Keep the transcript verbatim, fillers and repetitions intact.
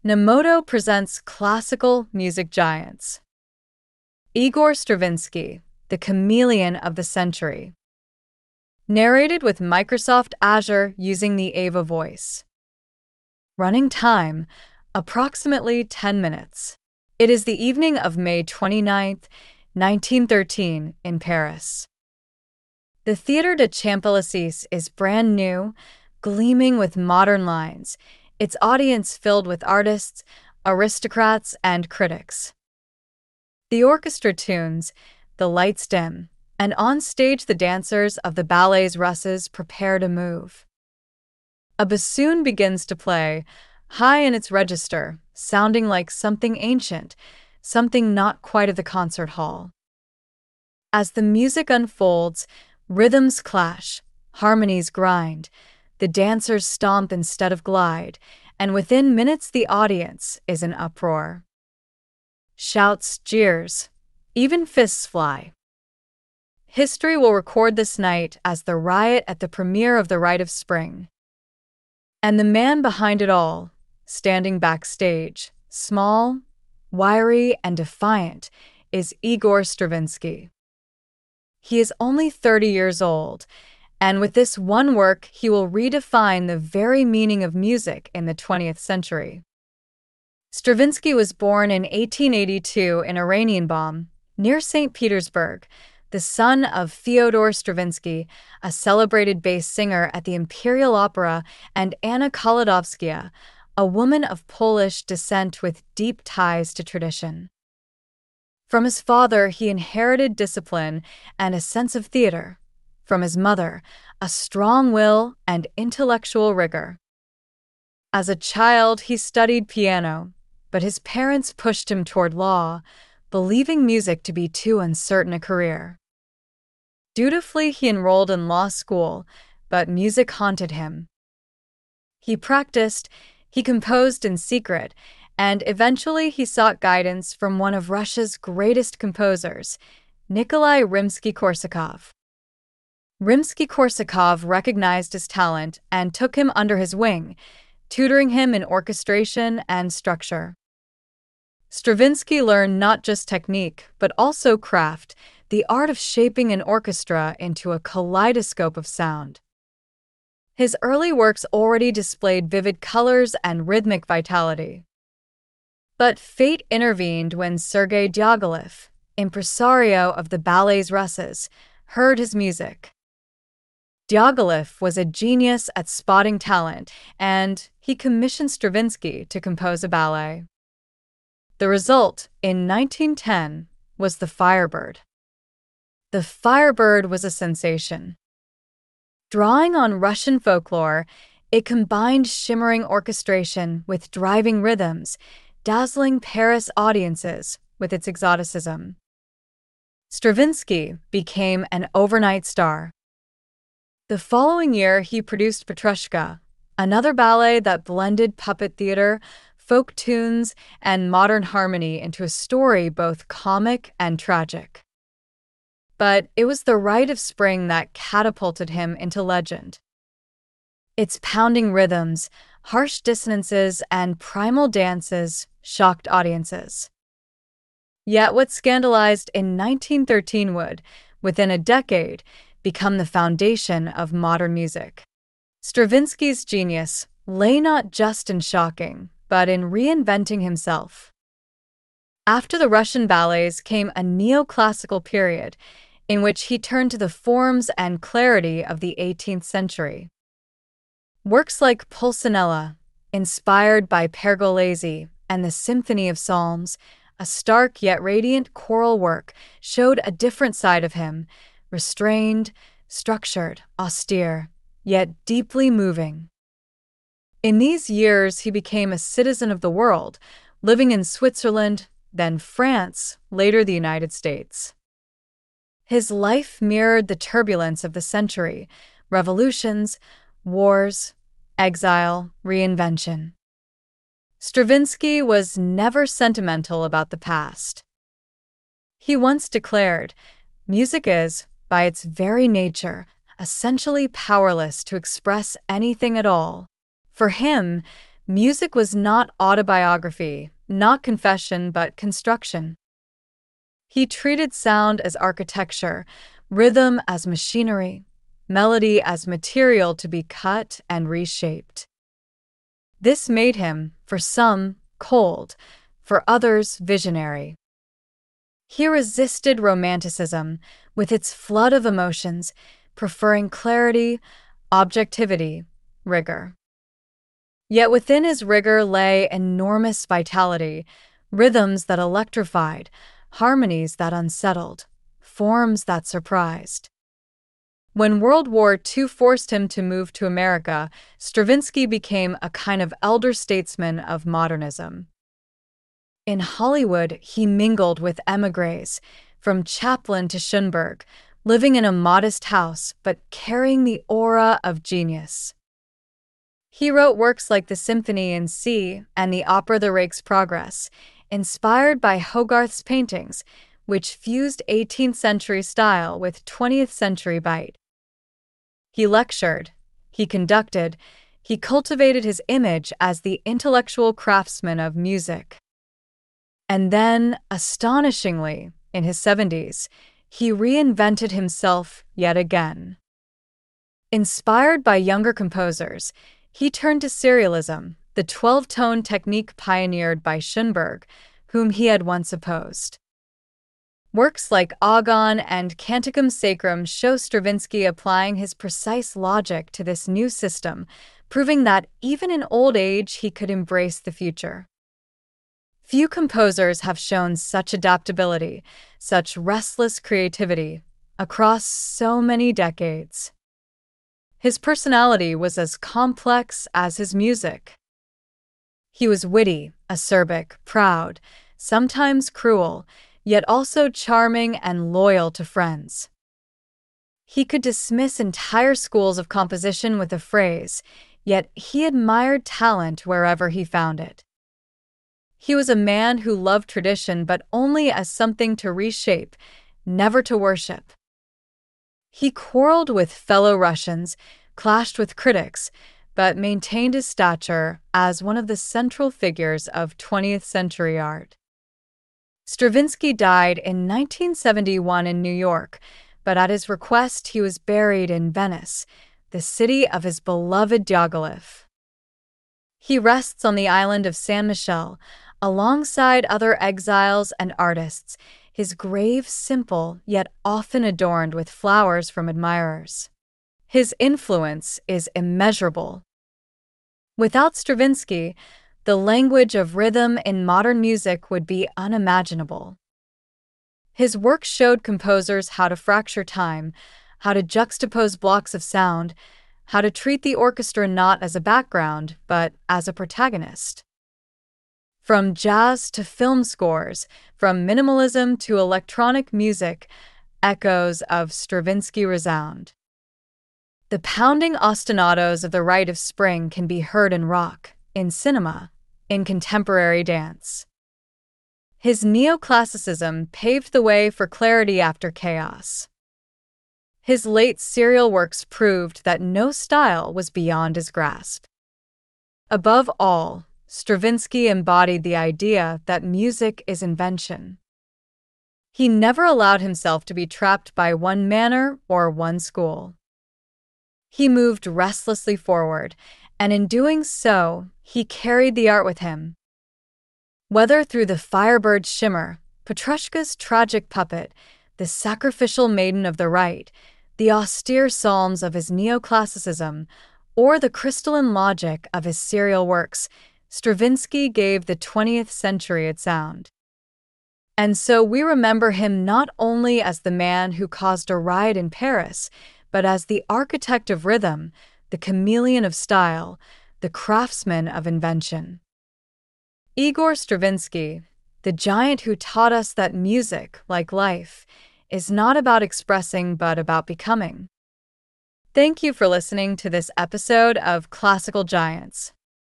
Nemoto presents classical music giants. Igor Stravinsky, the chameleon of the century. Narrated with Microsoft Azure using the Ava voice. Running time, approximately ten minutes. It is the evening of May twenty-ninth, nineteen thirteen, in Paris. The Théâtre de Champs-Élysées is brand new, gleaming with modern lines, its audience filled with artists, aristocrats, and critics. The orchestra tunes, the lights dim, and on stage the dancers of the ballet's Russes prepare to move. A bassoon begins to play, high in its register, sounding like something ancient, something not quite of the concert hall. As the music unfolds, rhythms clash, harmonies grind, the dancers stomp instead of glide, and within minutes the audience is in uproar. Shouts, jeers, even fists fly. History will record this night as the riot at the premiere of The Rite of Spring. And the man behind it all, standing backstage, small, wiry, and defiant, is Igor Stravinsky. He is only thirty years old, and with this one work, he will redefine the very meaning of music in the twentieth century. Stravinsky was born in eighteen eighty-two in Oranienbaum, near Saint Petersburg, the son of Fyodor Stravinsky, a celebrated bass singer at the Imperial Opera, and Anna Kolodowska, a woman of Polish descent with deep ties to tradition. From his father, he inherited discipline and a sense of theater. From his mother, a strong will and intellectual rigor. As a child, he studied piano, but his parents pushed him toward law, believing music to be too uncertain a career. Dutifully, he enrolled in law school, but music haunted him. He practiced, he composed in secret, and eventually he sought guidance from one of Russia's greatest composers, Nikolai Rimsky-Korsakov. Rimsky-Korsakov recognized his talent and took him under his wing, tutoring him in orchestration and structure. Stravinsky learned not just technique, but also craft, the art of shaping an orchestra into a kaleidoscope of sound. His early works already displayed vivid colors and rhythmic vitality. But fate intervened when Sergei Diaghilev, impresario of the ballet's Russes, heard his music. Diaghilev was a genius at spotting talent, and he commissioned Stravinsky to compose a ballet. The result, in nineteen ten, was The Firebird. The Firebird was a sensation. Drawing on Russian folklore, it combined shimmering orchestration with driving rhythms, dazzling Paris audiences with its exoticism. Stravinsky became an overnight star. The following year, he produced Petrushka, another ballet that blended puppet theater, folk tunes, and modern harmony into a story both comic and tragic. But it was The Rite of Spring that catapulted him into legend. Its pounding rhythms, harsh dissonances, and primal dances shocked audiences. Yet what scandalized in nineteen thirteen would, within a decade, become the foundation of modern music. Stravinsky's genius lay not just in shocking, but in reinventing himself. After the Russian ballets came a neoclassical period in which he turned to the forms and clarity of the eighteenth century. Works like Pulcinella, inspired by Pergolesi and the Symphony of Psalms, a stark yet radiant choral work, showed a different side of him, restrained, structured, austere, yet deeply moving. In these years, he became a citizen of the world, living in Switzerland, then France, later the United States. His life mirrored the turbulence of the century, revolutions, wars, exile, reinvention. Stravinsky was never sentimental about the past. He once declared, "Music is, by its very nature, essentially powerless to express anything at all. For him, Music was not autobiography, not confession, but construction. He treated sound as architecture, rhythm as machinery, melody as material to be cut and reshaped. This made him, for some, cold, for others, visionary. He resisted romanticism with its flood of emotions, preferring clarity, objectivity, rigor. Yet within his rigor lay enormous vitality, rhythms that electrified, harmonies that unsettled, forms that surprised. When World War Two forced him to move to America, Stravinsky became a kind of elder statesman of modernism. In Hollywood, he mingled with émigrés, from Chaplin to Schoenberg, living in a modest house but carrying the aura of genius. He wrote works like the Symphony in C and the opera The Rake's Progress, inspired by Hogarth's paintings, which fused eighteenth century style with twentieth century bite. He lectured, he conducted, he cultivated his image as the intellectual craftsman of music. And then, astonishingly, in his seventies, he reinvented himself yet again. Inspired by younger composers, he turned to serialism, the twelve-tone technique pioneered by Schoenberg, whom he had once opposed. Works like Agon and Canticum Sacrum show Stravinsky applying his precise logic to this new system, proving that even in old age he could embrace the future. Few composers have shown such adaptability, such restless creativity, across so many decades. His personality was as complex as his music. He was witty, acerbic, proud, sometimes cruel, yet also charming and loyal to friends. He could dismiss entire schools of composition with a phrase, yet he admired talent wherever he found it. He was a man who loved tradition but only as something to reshape, never to worship. He quarreled with fellow Russians, clashed with critics, but maintained his stature as one of the central figures of twentieth century art. Stravinsky died in nineteen seventy-one in New York, but at his request he was buried in Venice, the city of his beloved Diaghilev. He rests on the island of San Michele, alongside other exiles and artists, his grave simple yet often adorned with flowers from admirers. His influence is immeasurable. Without Stravinsky, the language of rhythm in modern music would be unimaginable. His work showed composers how to fracture time, how to juxtapose blocks of sound, how to treat the orchestra not as a background, but as a protagonist. From jazz to film scores, from minimalism to electronic music, echoes of Stravinsky resound. The pounding ostinatos of the Rite of Spring can be heard in rock, in cinema, in contemporary dance. His neoclassicism paved the way for clarity after chaos. His late serial works proved that no style was beyond his grasp. Above all, Stravinsky embodied the idea that music is invention. He never allowed himself to be trapped by one manner or one school. He moved restlessly forward, and in doing so, he carried the art with him. Whether through the Firebird's shimmer, Petrushka's tragic puppet, the sacrificial maiden of the rite, the austere psalms of his neoclassicism, or the crystalline logic of his serial works, Stravinsky gave the twentieth century its sound. And so we remember him not only as the man who caused a riot in Paris, but as the architect of rhythm, the chameleon of style, the craftsman of invention. Igor Stravinsky, the giant who taught us that music, like life, is not about expressing but about becoming. Thank you for listening to this episode of Classical Giants.